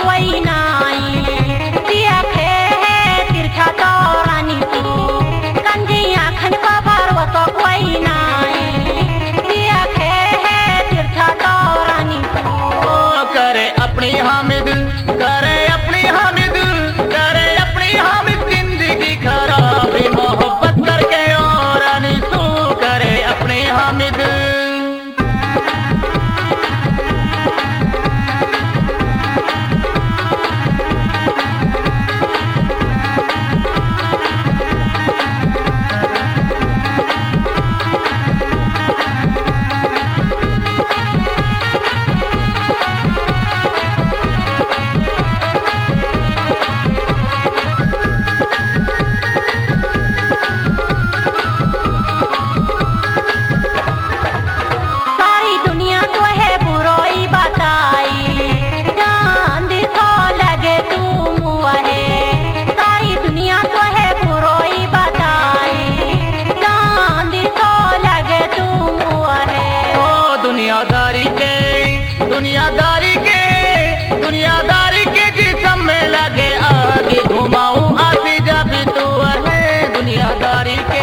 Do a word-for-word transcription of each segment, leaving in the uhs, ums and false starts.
कोई नाई दिया खे है तिरछा तोरानी तू कंजिया खन का भरवा तो कोई नाई दिया खे है तिरछा तोरानी तू करे अपनी हामिद करे अपनी हामिद करे अपनी हामिद जिंदगी खराब मोहब्बत करके और अनिसू करे अपनी हामिद दुनियादारी के दुनियादारी के दुनियादारी के जिस्म में लगे आगे घुमाऊं आती जब तू है दुनियादारी के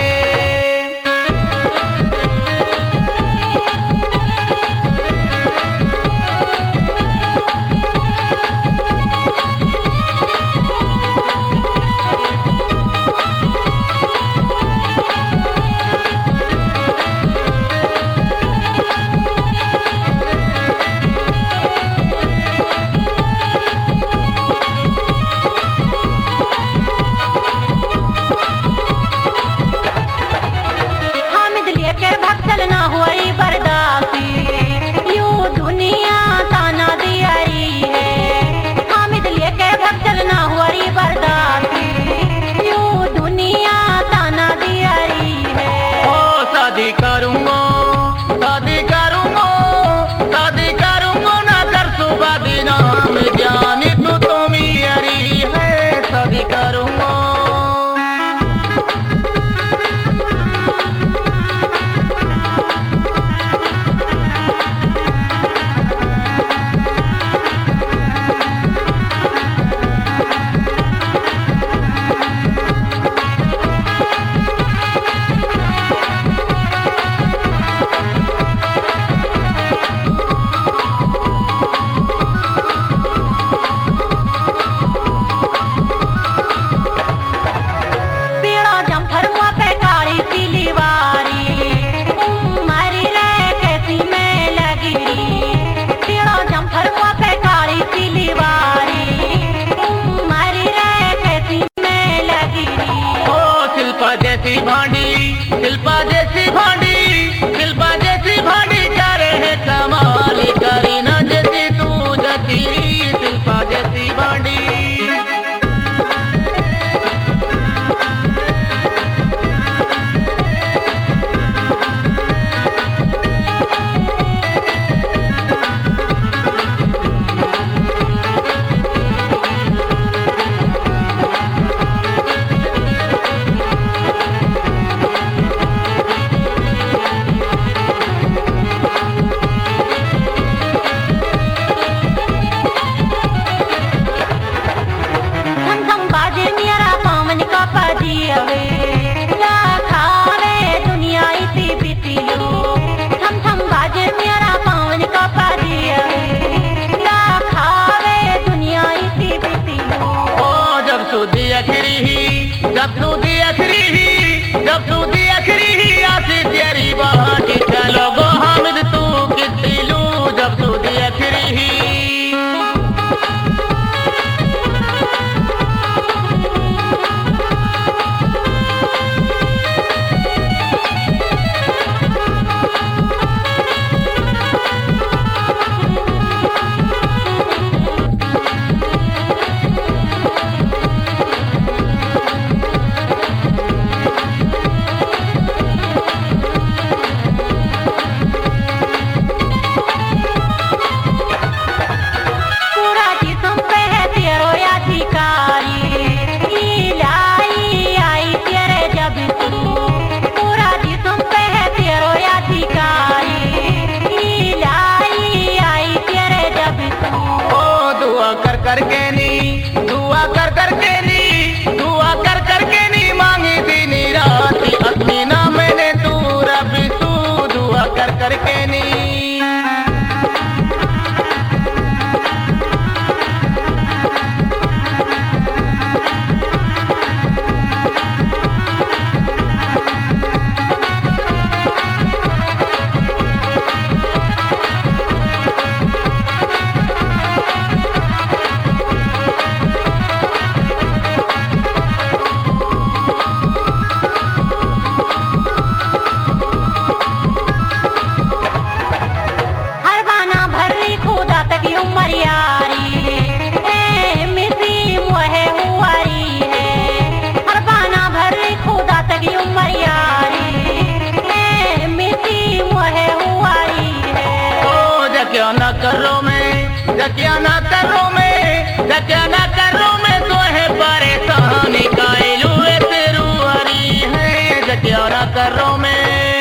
जकिया ना करो में जकिया ना करो में तो है परेशानी कायलू तेरू हरी है जकिया ना करो में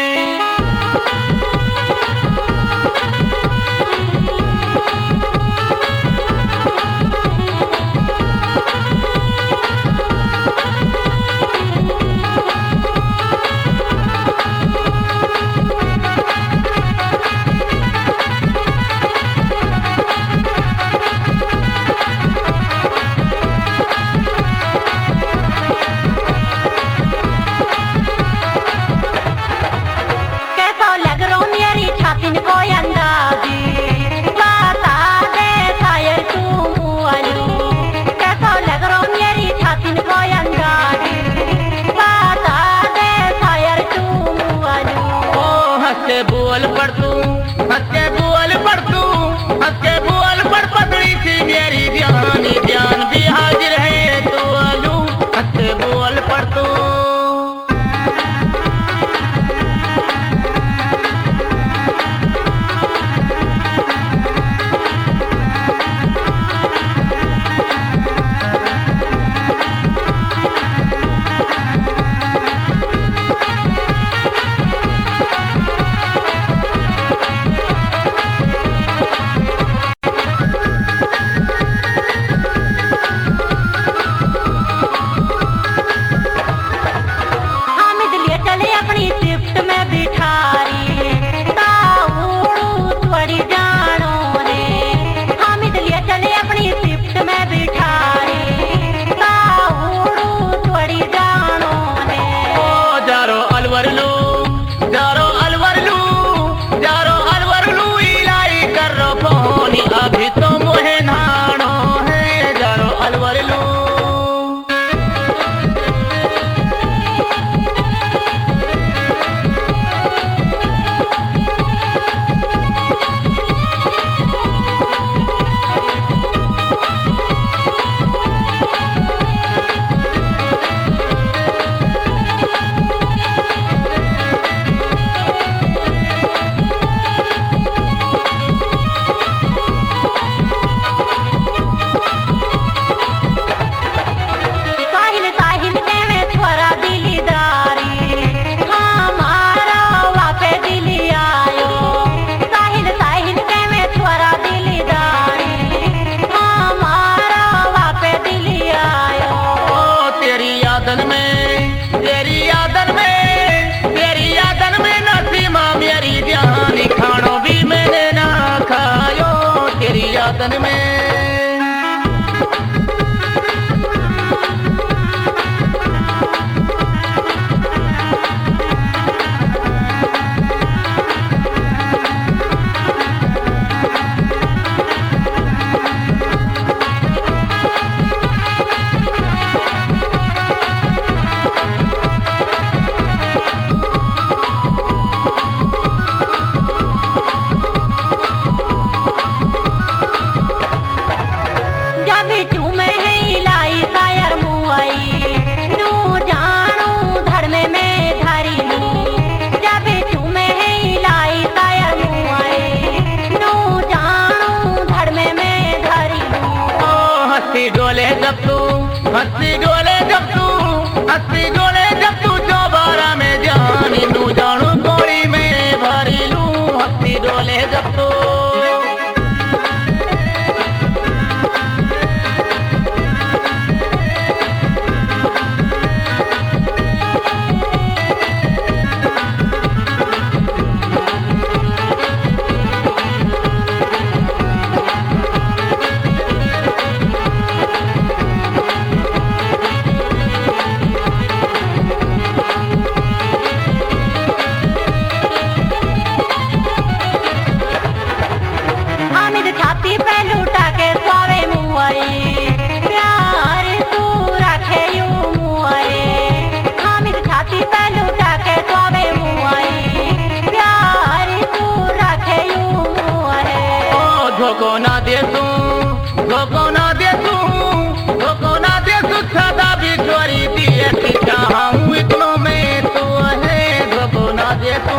बोल पड़ तू हंस के बोल पड़ तू हंस के बोल पड़ पतली सी मेरी ध्यान ध्यान भी हाजिर है तो आलू हंस के बोल पड़ तू अभी तो मोहे नानो है जारो अलवर लो यादन में तेरी यादन में तेरी यादन में नसीमा मेरी जान खानो भी मैंने ना खायो तेरी यादन में हंसी डोले जब तू हंसी डोले जब तू हंसी डोले जब तू चौबारा में जानी नू जानू गोली में भरी लू हंसी डोले जब तू धोखो ना दे तू धोखो ना दे तू धोखो ना दे तू सदा भी चोरी दिए चाहूँ इतनों में तू है धोखो ना दे तू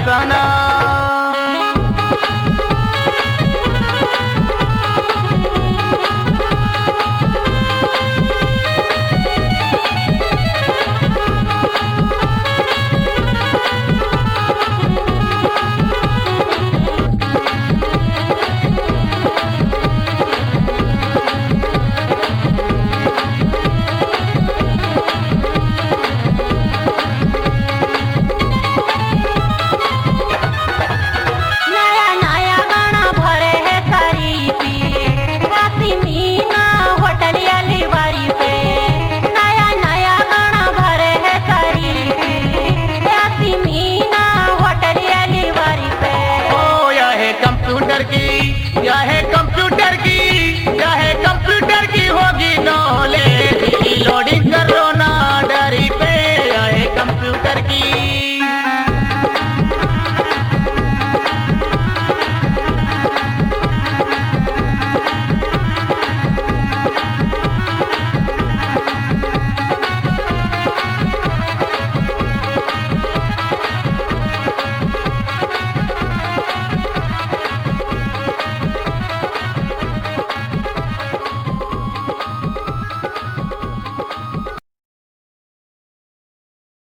सना